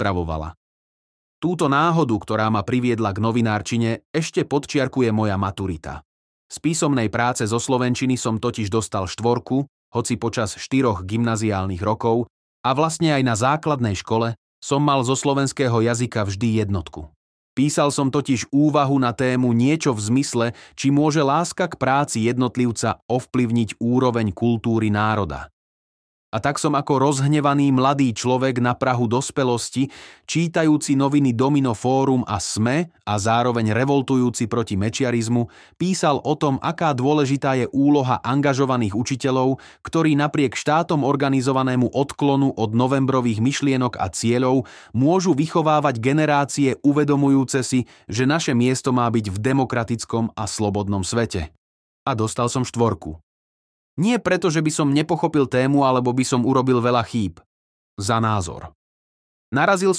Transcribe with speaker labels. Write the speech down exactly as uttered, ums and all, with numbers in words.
Speaker 1: pripravovala. Túto náhodu, ktorá ma priviedla k novinárčine, ešte podčiarkuje moja maturita. Z písomnej práce zo slovenčiny som totiž dostal štvorku, hoci počas štyroch gymnaziálnych rokov, a vlastne aj na základnej škole som mal zo slovenského jazyka vždy jednotku. Písal som totiž úvahu na tému niečo v zmysle, či môže láska k práci jednotlivca ovplyvniť úroveň kultúry národa. A tak som ako rozhnevaný mladý človek na prahu dospelosti, čítajúci noviny Domino Fórum a SME a zároveň revoltujúci proti mečiarizmu, písal o tom, aká dôležitá je úloha angažovaných učiteľov, ktorí napriek štátom organizovanému odklonu od novembrových myšlienok a cieľov môžu vychovávať generácie uvedomujúce si, že naše miesto má byť v demokratickom a slobodnom svete. A dostal som štvorku. Nie preto, že by som nepochopil tému alebo by som urobil veľa chýb. Za názor. Narazil